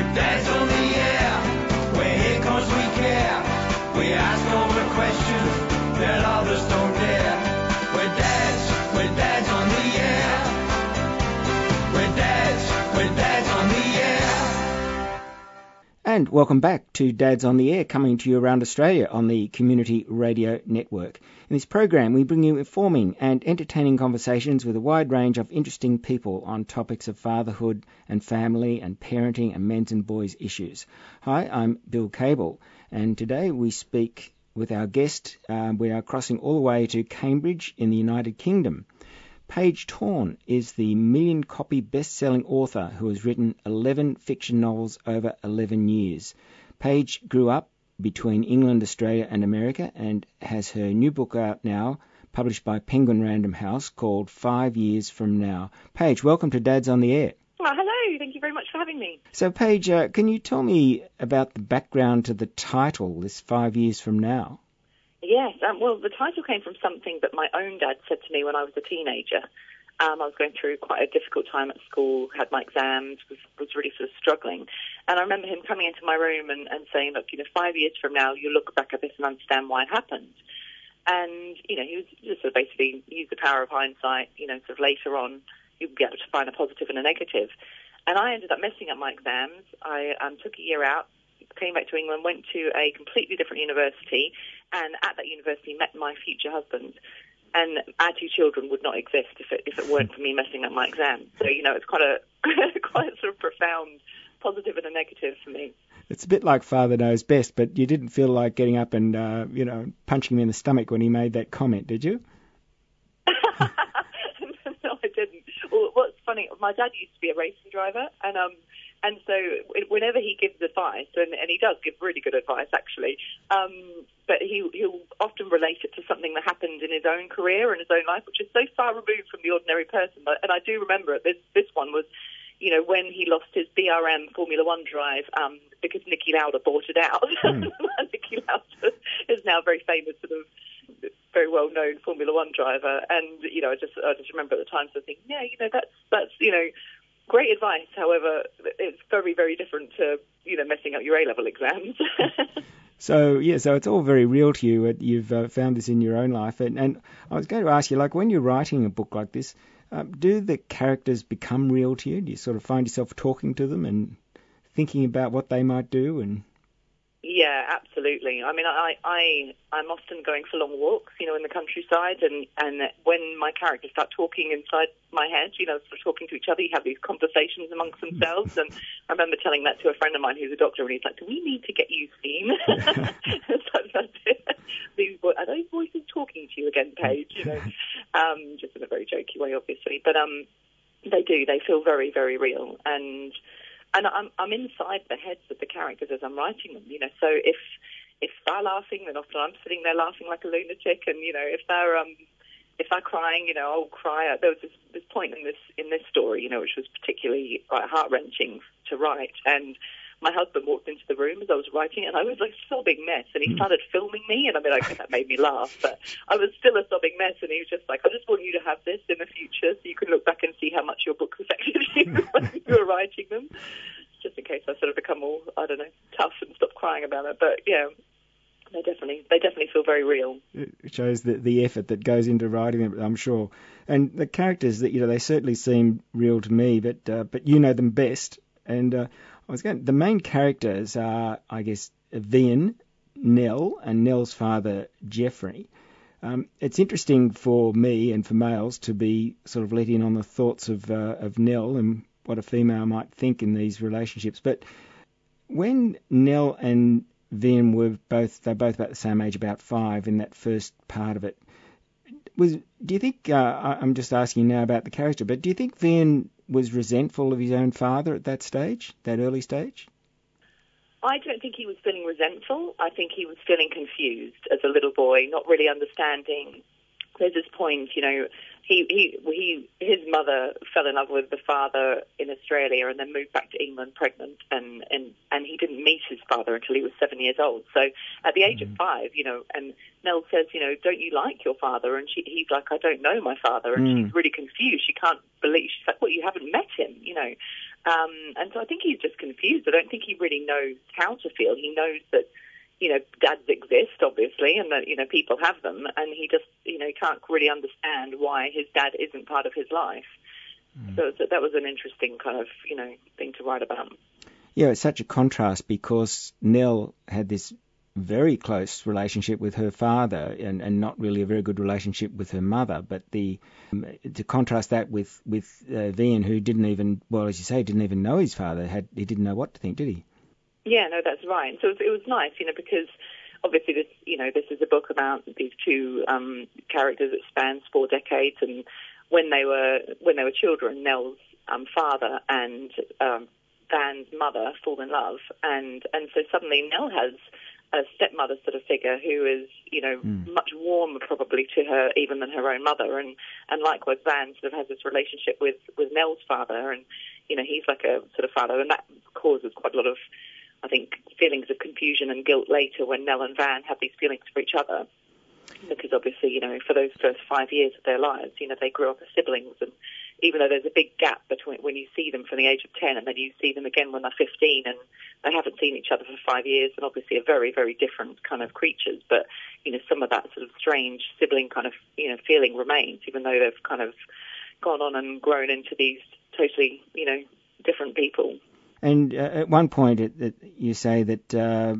Dad's on the air. We're here 'cause we care. We ask all the questions that others don't dare. We're dads on the air. We're dads on the air. And welcome back to Dads on the Air, coming to you around Australia on the Community Radio Network. In this program, we bring you informing and entertaining conversations with a wide range of interesting people on topics of fatherhood and family and parenting and men's and boys' issues. Hi, I'm Bill Cable, and today we speak with our guest. We are crossing all the way to Cambridge in the United Kingdom. Paige Torn is the million-copy best-selling author who has written 11 fiction novels over 11 years. Paige grew up between England, Australia and America and has her new book out now, published by Penguin Random House, called 5 Years From Now. Paige, welcome to Dads on the Air. Well, hello. Thank you very much for having me. So, Paige, can you tell me about the background to the title, this 5 Years From Now? Yes, well, the title came from something that my own dad said to me when I was a teenager. I was going through quite a difficult time at school, had my exams, was really sort of struggling. And I remember him coming into my room and saying, look, 5 years from now, you'll look back at this and understand why it happened. And, he was just sort of basically use the power of hindsight, sort of later on, you'll be able to find a positive and a negative. And I ended up messing up my exams. I took a year out, came back to England, went to a completely different university, and at that university met my future husband. And our two children would not exist if it weren't for me messing up my exams. So, it's quite a sort of profound positive and a negative for me. It's a bit like Father Knows Best, but you didn't feel like getting up and, punching him in the stomach when he made that comment, did you? No, I didn't. Well, what's funny, my dad used to be a racing driver, and so whenever he gives advice, and he does give really good advice actually, but he'll often relate it to something that happened in his own career and his own life, which is so far removed from the ordinary person. And I do remember it. This one was, when he lost his BRM Formula One drive because Niki Lauda bought it out. Niki Lauda is now a very famous sort of very well-known Formula One driver, and I just remember at the time sort of thinking, that's great advice. However, it's very, very different to messing up your A-level exams. So it's all very real to you. You've found this in your own life, and I was going to ask you, like, when you're writing a book like this, do the characters become real to you? Do you sort of find yourself talking to them and thinking about what they might do? And yeah, absolutely. I mean, I'm often going for long walks, in the countryside, and when my characters start talking inside my head, sort of talking to each other, you have these conversations amongst themselves. And I remember telling that to a friend of mine who's a doctor, and he's like, "Do we need to get you seen?" Are those voices talking to you again, Paige? Just in a very jokey way, obviously, but they do. They feel very, very real, and I'm inside the heads of the characters as I'm writing them, So if they're laughing, then often I'm sitting there laughing like a lunatic, and if they're crying, I'll cry. There was this point in this story, which was particularly heart-wrenching to write, and my husband walked into the room as I was writing it, and I was like a sobbing mess, and he started filming me, and I mean, that made me laugh, but I was still a sobbing mess, and he was just like, I just want you to have this in the future so you can look back and see how much your books affected you when you were writing them, just in case I sort of become all, tough and stop crying about it, but yeah. They definitely feel very real. It shows the effort that goes into writing them, I'm sure. And the characters that they certainly seem real to me, but you know them best. And the main characters are, I guess, Vian, Nell, and Nell's father, Jeffrey. It's interesting for me and for males to be sort of let in on the thoughts of Nell and what a female might think in these relationships. But when Nell and Vian they're both about the same age, about 5 in that first part of it. Do you think, I'm just asking now about the character, but do you think Vian was resentful of his own father at that stage, that early stage? I don't think he was feeling resentful. I think he was feeling confused as a little boy, not really understanding. There's this point, his mother fell in love with the father in Australia and then moved back to England pregnant, and he didn't meet his father until he was 7 years old. So at the age of 5, and Nell says, don't you like your father? And he's like, I don't know my father. And she's really confused. She can't believe. She's like, well, you haven't met him, And so I think he's just confused. I don't think he really knows how to feel. He knows that, dads exist, obviously, and that, people have them, and he just, he can't really understand why his dad isn't part of his life. So that was an interesting kind of, thing to write about. Yeah, it's such a contrast because Nell had this very close relationship with her father and not really a very good relationship with her mother. But to contrast that with Vian, who didn't even, well, as you say, didn't even know his father, he didn't know what to think, did he? Yeah, no, that's right. So it was nice, because obviously this, this is a book about these two characters that spans 4 decades, and when they were children, Nell's father and Van's mother fall in love, and so suddenly Nell has a stepmother sort of figure who is, much warmer probably to her even than her own mother, and likewise Van sort of has this relationship with Nell's father, and he's like a sort of father, and that causes quite a lot of, I think, feelings of confusion and guilt later when Nell and Van have these feelings for each other, because obviously, for those first 5 years of their lives, they grew up as siblings, and even though there's a big gap between when you see them from the age of 10 and then you see them again when they're 15, and they haven't seen each other for 5 years, and obviously are very, very different kind of creatures, but, some of that sort of strange sibling kind of, feeling remains, even though they've kind of gone on and grown into these totally, different people. And at one point you say that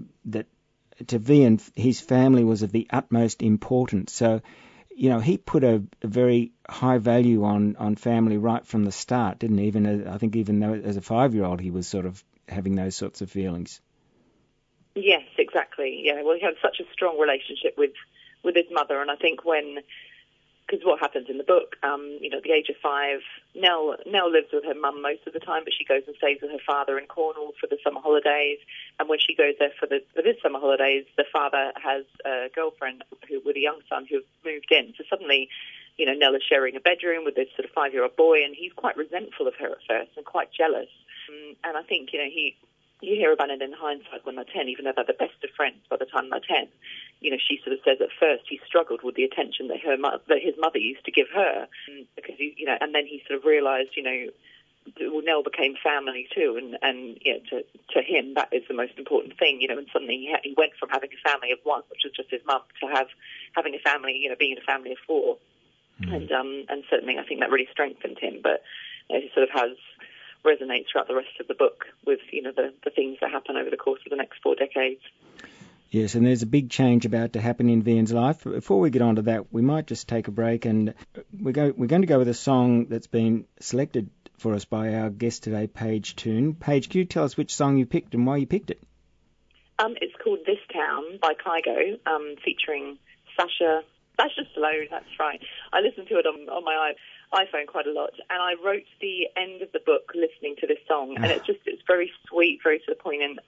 to Vian, his family was of the utmost importance. So, he put a very high value on family right from the start, didn't he? Even though as a 5-year-old he was sort of having those sorts of feelings. Yes, exactly. Yeah, well, he had such a strong relationship with his mother, and I think because what happens in the book, at the age of 5, Nell lives with her mum most of the time, but she goes and stays with her father in Cornwall for the summer holidays. And when she goes there for this summer holidays, the father has a girlfriend with a young son who's moved in. So suddenly, Nell is sharing a bedroom with this sort of 5-year-old boy, and he's quite resentful of her at first and quite jealous. And I think, you hear about it in hindsight when they're 10, even though they're the best of friends by the time they're 10. She sort of says at first he struggled with the attention that his mother used to give her, because and then he sort of realised, Nell became family too, and to him that is the most important thing, and suddenly he went from having a family of 1, which was just his mum, to having a family, being in a family of 4, and certainly I think that really strengthened him. But he sort of resonates throughout the rest of the book with the things that happen over the course of the next 4 decades. Yes, and there's a big change about to happen in Vian's life. Before we get on to that, we might just take a break, and we're going to go with a song that's been selected for us by our guest today, Paige Toon. Paige, can you tell us which song you picked and why you picked it? It's called This Town by Kygo, featuring Sasha Stallone, that's right. I listened to it on my iPhone quite a lot, and I wrote the end of the book listening to this song, and it's very sweet, very to the point, and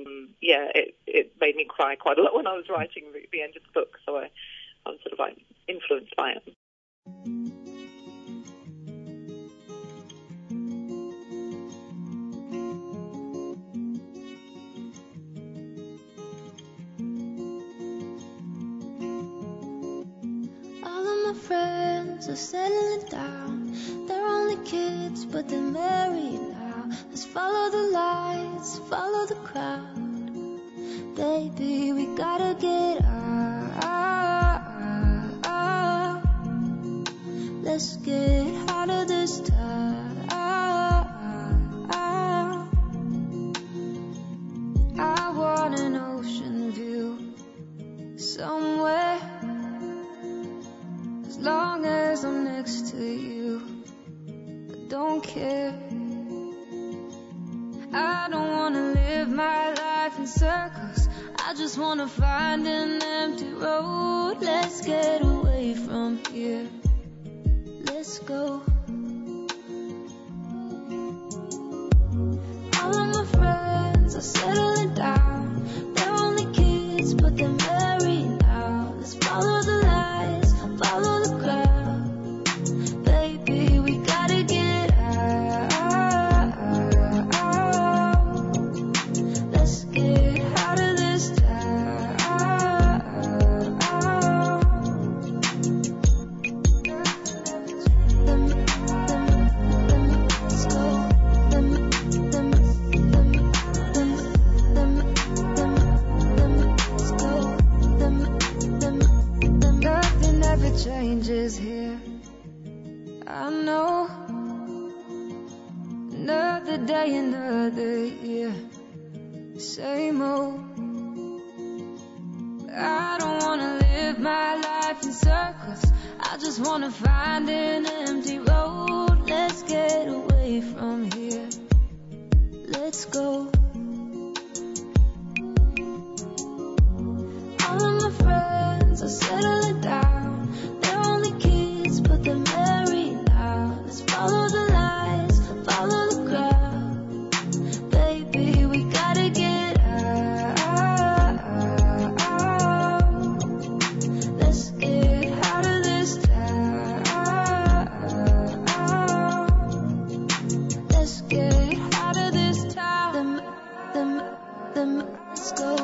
it made me cry quite a lot when I was writing the end of the book, so I'm sort of influenced by it. All of my friends are settling down. They're only kids, but they're married now. Let's follow the lights, follow the crowd. Baby, we gotta get out. Let's get out of this town. I want an ocean view somewhere. As long as I'm next to you, I don't care. I don't wanna live my life in circles. I just wanna find an empty road. Let's get away from here. Let's go. All of my friends are settling down. They're only kids, but they're married now. Let's follow the lights, follow the crowd. Baby, we gotta get out. Let's get out of this town. The Another day, another year, same old. I don't wanna live my life in circles. I just wanna find an empty road. Let's get away from here. Let's go. All of my friends are settling down. They're only kids, but they're married now. Let's follow the lights, follow the crowd. Baby, we gotta get out. Let's get out of this town. Let's get out of this town. Let's go.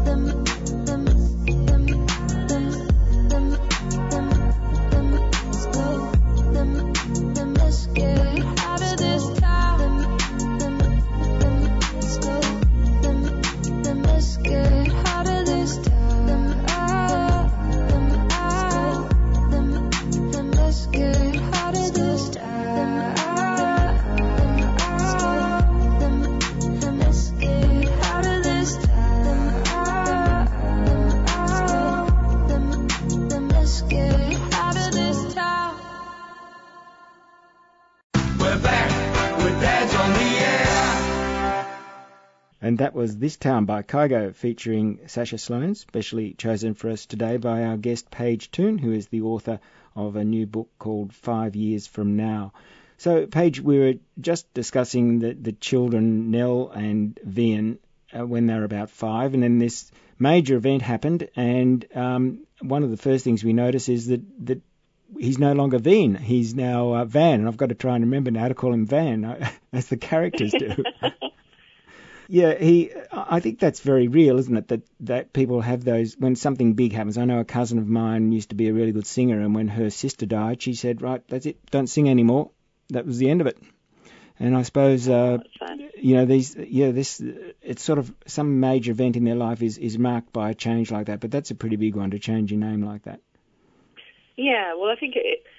And that was This Town by Kygo, featuring Sasha Sloan, specially chosen for us today by our guest Paige Toon, who is the author of a new book called 5 Years From Now. So, Paige, we were just discussing the children, Nell and Vian, when they were about 5, and then this major event happened, and one of the first things we notice is that he's no longer Vian, he's now Van, and I've got to try and remember now to call him Van, as the characters do. Yeah, I think that's very real, isn't it, that people have those, when something big happens. I know a cousin of mine used to be a really good singer, and when her sister died, she said, right, that's it, don't sing anymore. That was the end of it. And I suppose, it's sort of some major event in their life is marked by a change like that, but that's a pretty big one to change your name like that. Yeah, well, I think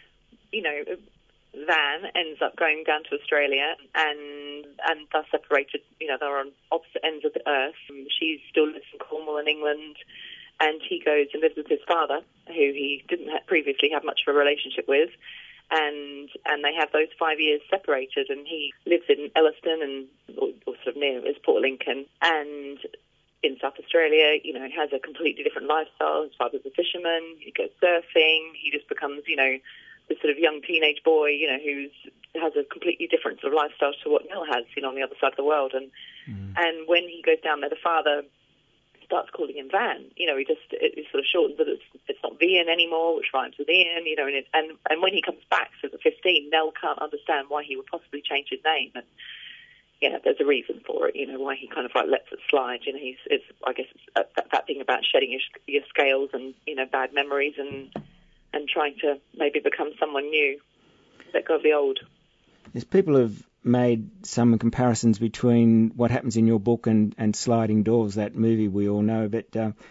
Van ends up going down to Australia and thus separated, they're on opposite ends of the earth. She still lives in Cornwall in England, and he goes and lives with his father, who he didn't previously have much of a relationship with, and they have those 5 years separated, and he lives in Elliston or sort of near is Port Lincoln, and in South Australia, he has a completely different lifestyle. His father's a fisherman, he goes surfing, he just becomes, this sort of young teenage boy, who has a completely different sort of lifestyle to what Nell has, on the other side of the world. And when he goes down there, the father starts calling him Van. It sort of shortens that it's not Vian anymore, which rhymes with Ian. And when he comes back, so at 15, Nell can't understand why he would possibly change his name. And there's a reason for it. Why he kind of lets it slide. I guess it's that thing about shedding your scales and bad memories and trying to maybe become someone new, let go of the old. Yes, people have made some comparisons between what happens in your book and Sliding Doors, that movie we all know, but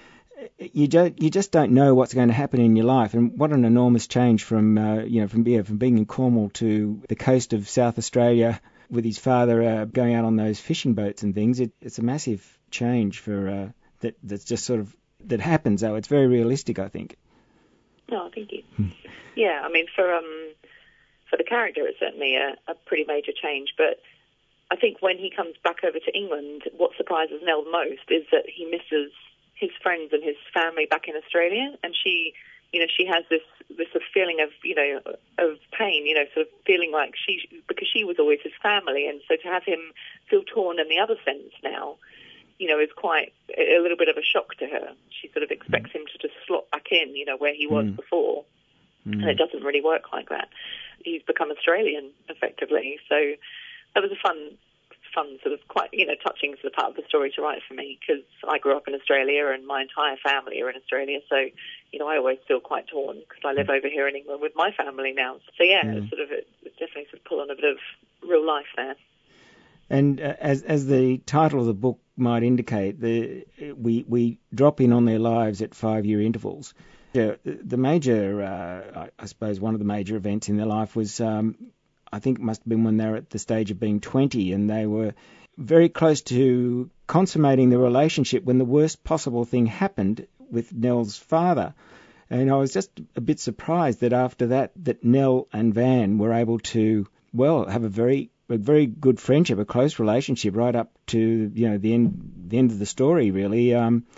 you just don't know what's going to happen in your life, and what an enormous change from being in Cornwall to the coast of South Australia with his father going out on those fishing boats and things. It's a massive change for that's just sort of that happens, though. It's very realistic, I think. No, thank you. Yeah, I mean, for the character, it's certainly a pretty major change. But I think when he comes back over to England, what surprises Nell most is that he misses his friends and his family back in Australia, and she has this sort of feeling of pain, sort of feeling like because she was always his family, and so to have him feel torn in the other sense now, is quite a little bit of a shock to her. She sort of expects him to just slot back in, where he was before. And it doesn't really work like that. He's become Australian, effectively. So that was a fun sort of quite, touching sort of part of the story to write for me, because I grew up in Australia and my entire family are in Australia. So, I always feel quite torn because I live over here in England with my family now. So, it's definitely sort of pull on a bit of real life there. And as the title of the book might indicate, we drop in on their lives at 5-year intervals. The major, I suppose, one of the major events in their life was, I think it must have been when they were at the stage of being 20, and they were very close to consummating the relationship when the worst possible thing happened with Nell's father. And I was just a bit surprised that after that Nell and Van were able to, well, have a very good friendship, a close relationship right up to, the end of the story, really.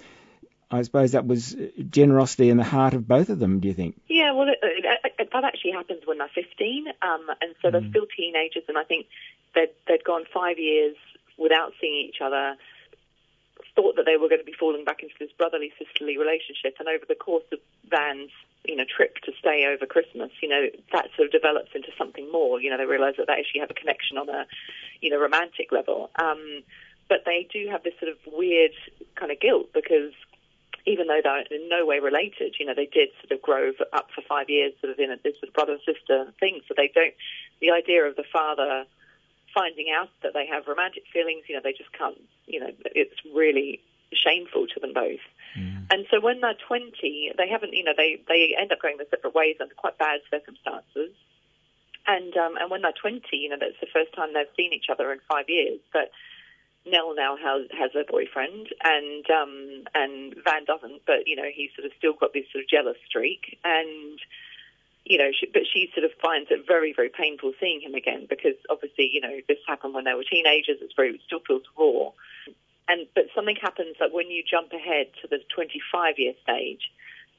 I suppose that was generosity in the heart of both of them, do you think? Yeah, well, that actually happens when they're 15, and so they're still teenagers, and I think they'd gone 5 years without seeing each other, thought that they were going to be falling back into this brotherly, sisterly relationship, and over the course of Van's, trip to stay over Christmas, that sort of develops into something more. They realise that they actually have a connection on a, romantic level. But they do have this sort of weird kind of guilt because even though they're in no way related, they did sort of grow up for 5 years sort of in this sort of brother and sister thing. So they don't, the idea of the father finding out that they have romantic feelings, they just can't, it's really shameful to them both. And so when they're 20, they haven't, they end up going their separate ways under quite bad circumstances. And when they're 20, that's the first time they've seen each other in 5 years. But Nell now has a boyfriend, and Van doesn't. But he's sort of still got this sort of jealous streak, and but she sort of finds it very, very painful seeing him again because obviously this happened when they were teenagers. It still feels raw, but something happens that when you jump ahead to the 25-year stage,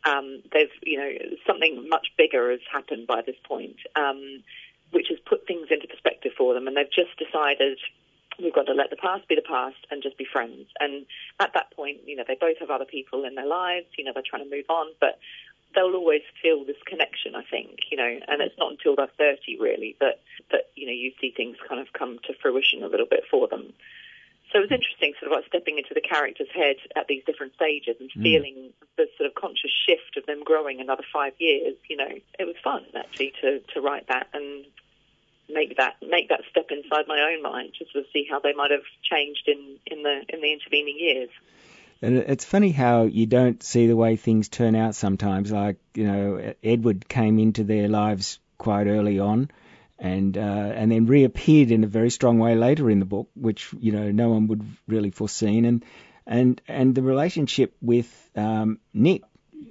there's something much bigger has happened by this point, which has put things into perspective for them, and they've just decided, we've got to let the past be the past and just be friends. And at that point, they both have other people in their lives, they're trying to move on, but they'll always feel this connection, I think, and it's not until they're 30, really, that you see things kind of come to fruition a little bit for them. So it was interesting sort of like stepping into the character's head at these different stages and feeling the sort of conscious shift of them growing another 5 years. It was fun, actually, to write that and make that step inside my own mind to sort of see how they might have changed in the intervening years. And it's funny how you don't see the way things turn out sometimes. Like, Edward came into their lives quite early on and then reappeared in a very strong way later in the book, which, no one would really foreseen. And the relationship with Nick,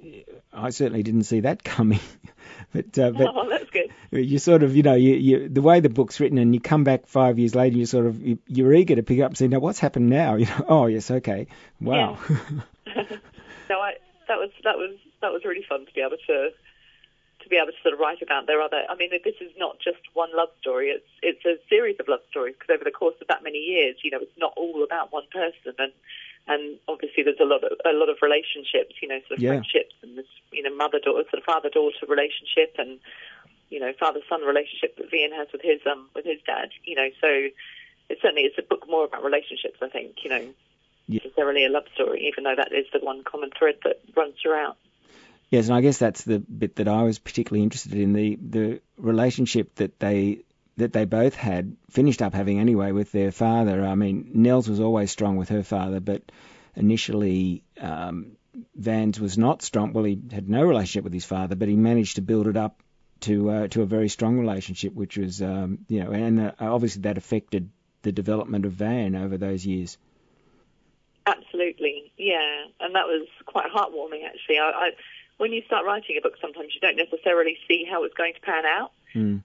I certainly didn't see that coming. But oh, that's good. You sort of, you the way the book's written, and you come back 5 years later, you're eager to pick up and say, now what's happened now? Oh yes, okay, wow. Yeah. No, that was really fun to be able to sort of write about. This is not just one love story. It's a series of love stories because over the course of that many years, it's not all about one person, and obviously there's a lot of relationships, sort of friendships, and this, mother-daughter, sort of father-daughter relationship, and father-son relationship that Vian has with his dad. So it's a book more about relationships, I think. Necessarily a love story, even though that is the one common thread that runs throughout. Yes, and I guess that's the bit that I was particularly interested in, the relationship that they both finished up having anyway with their father. I mean, Nell's was always strong with her father, but initially Van's was not strong. Well, he had no relationship with his father, but he managed to build it up to a very strong relationship, which was, and obviously that affected the development of Van over those years. Absolutely, yeah, and that was quite heartwarming, actually. When you start writing a book, sometimes you don't necessarily see how it's going to pan out, and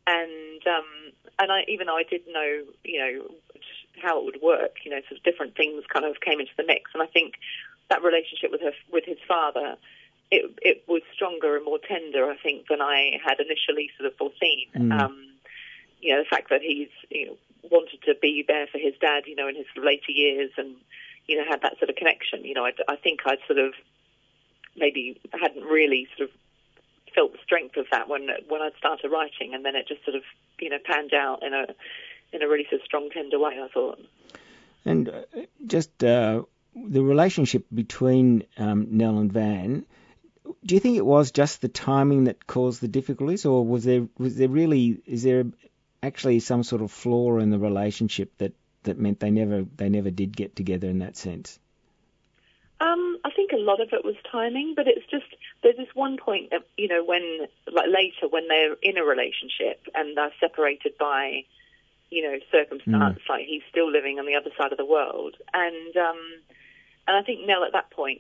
even though I did know, how it would work, sort of different things kind of came into the mix, and I think that relationship with his father, it was stronger and more tender, I think, than I had initially sort of foreseen. The fact that he's wanted to be there for his dad, in his later years, and had that sort of connection. I think I'd sort of maybe hadn't really sort of felt the strength of that when I'd started writing, and then it just sort of panned out in a really sort of strong, tender way, I thought. And just the relationship between Nell and Van, do you think it was just the timing that caused the difficulties, or is there actually some sort of flaw in the relationship that meant they never did get together in that sense? I think a lot of it was timing, but it's just there's this one point, when, like later, when they're in a relationship and they're separated by, circumstance, like he's still living on the other side of the world. And I think Nell at that point,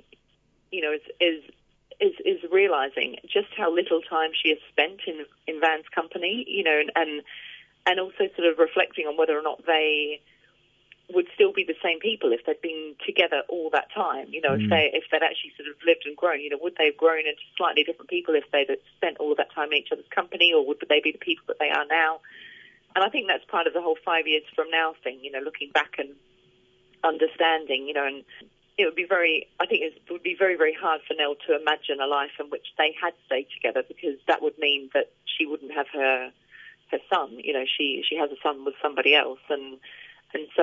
is realizing just how little time she has spent in Van's company, and also sort of reflecting on whether or not they would still be the same people if they'd been together all that time. If they'd actually sort of lived and grown, would they have grown into slightly different people if they'd spent all of that time in each other's company, or would they be the people that they are now? And I think that's part of the whole 5 years from now thing, looking back and understanding, and it would be very very, very hard for Nell to imagine a life in which they had stayed together, because that would mean that she wouldn't have her son. She has a son with somebody else, and so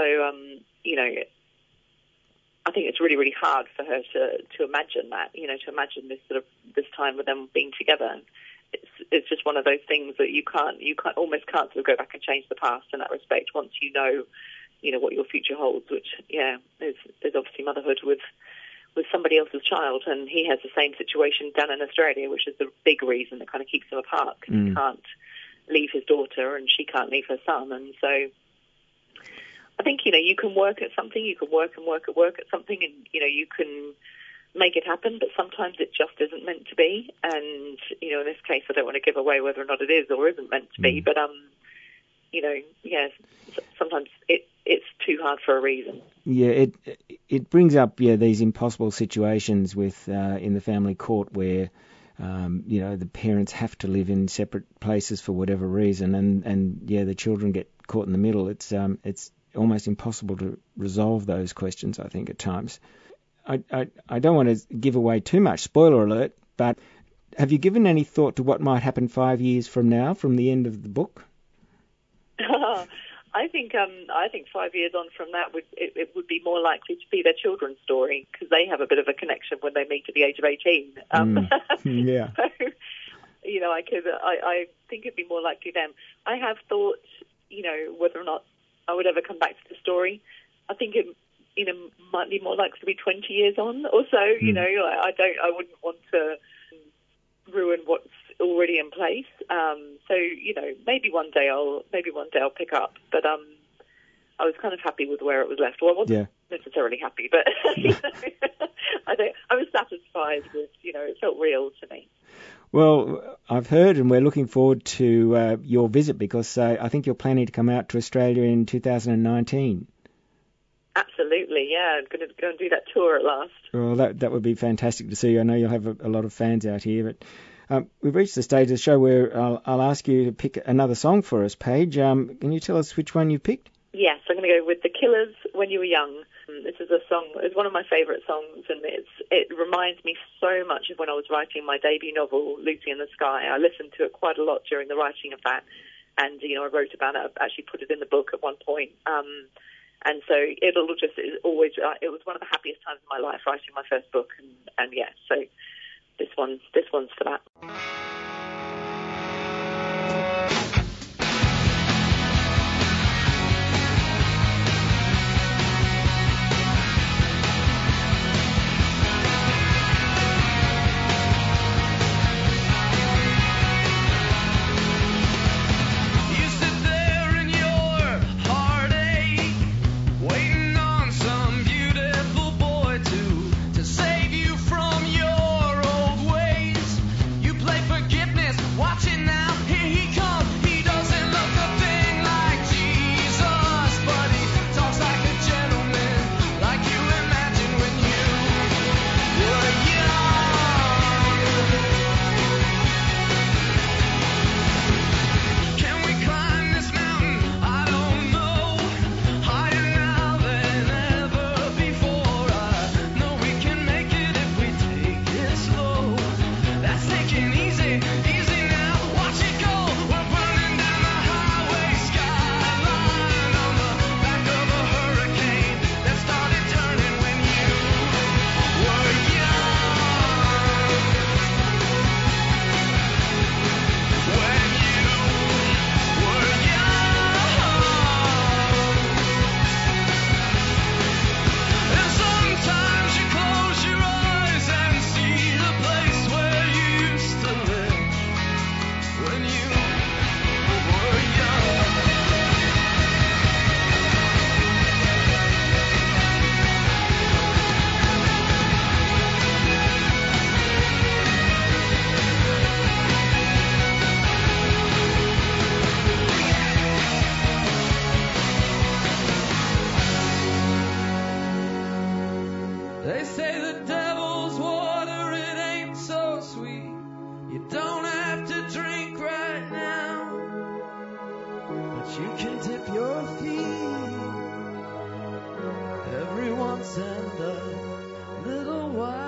I think it's really, really hard for her to imagine that, to imagine this time with them being together. It's just one of those things that you almost can't sort of go back and change the past in that respect once you know what your future holds, which is obviously motherhood with somebody else's child, and he has the same situation down in Australia, which is the big reason that kind of keeps them apart, because he can't leave his daughter and she can't leave her son. And so I think you can work at something, you can work at something, and you can make it happen, but sometimes it just isn't meant to be. And in this case, I don't want to give away whether or not it is or isn't meant to be, but sometimes it's too hard for a reason. Yeah, it brings up these impossible situations with in the family court where the parents have to live in separate places for whatever reason, and the children get caught in the middle. It's almost impossible to resolve those questions, I think, at times. I don't want to give away too much, spoiler alert, but have you given any thought to what might happen 5 years from now, from the end of the book? I think 5 years on from that it would be more likely to be their children's story, because they have a bit of a connection when they meet at the age of 18. Yeah. So, I think it'd be more likely then. I have thought, whether or not I would ever come back to the story. I think it, might be more likely to be 20 years on or so. I wouldn't want to ruin what's already in place. So maybe one day I'll pick up. But I was kind of happy with where it was left. Well, I wasn't necessarily happy, but I was satisfied with. It felt real to me. Well, I've heard, and we're looking forward to your visit, because I think you're planning to come out to Australia in 2019. Absolutely, yeah. I'm going to go and do that tour at last. Well, that would be fantastic to see. I know you'll have a lot of fans out here, but we've reached the stage of the show where I'll ask you to pick another song for us, Paige. Can you tell us which one you picked? Yes, I'm going to go with The Killers, When You Were Young. This is a song, it's one of my favourite songs, and it reminds me so much of when I was writing my debut novel, Lucy in the Sky. I listened to it quite a lot during the writing of that, and, I wrote about it, I actually put it in the book at one point. And so it was one of the happiest times of my life writing my first book, and so this one's for that. You play They say the devil's water, it ain't so sweet. You don't have to drink right now, but you can dip your feet every once and a little while.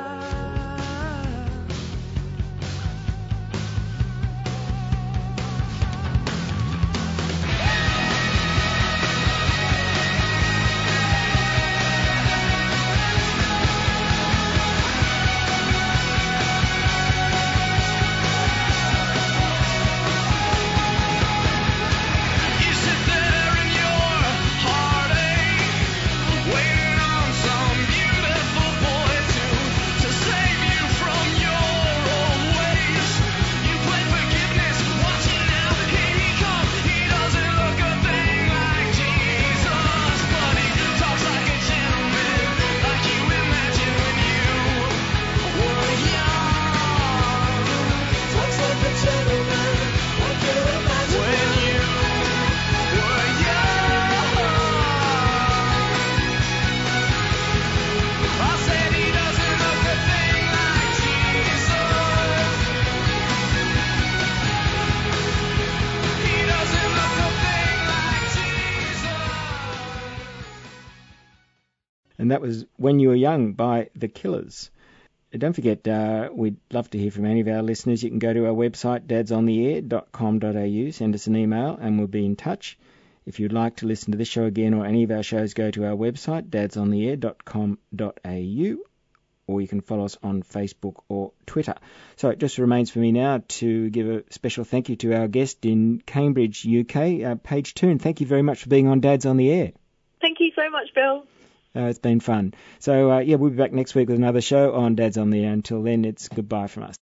And that was When You Were Young by The Killers. Don't forget, we'd love to hear from any of our listeners. You can go to our website, dadsontheair.com.au, send us an email and we'll be in touch. If you'd like to listen to this show again or any of our shows, go to our website, dadsontheair.com.au, or you can follow us on Facebook or Twitter. So it just remains for me now to give a special thank you to our guest in Cambridge, UK, Paige Toon. Thank you very much for being on Dads on the Air. Thank you so much, Bill. It's been fun. So, we'll be back next week with another show on Dads on the Air. Until then, it's goodbye from us.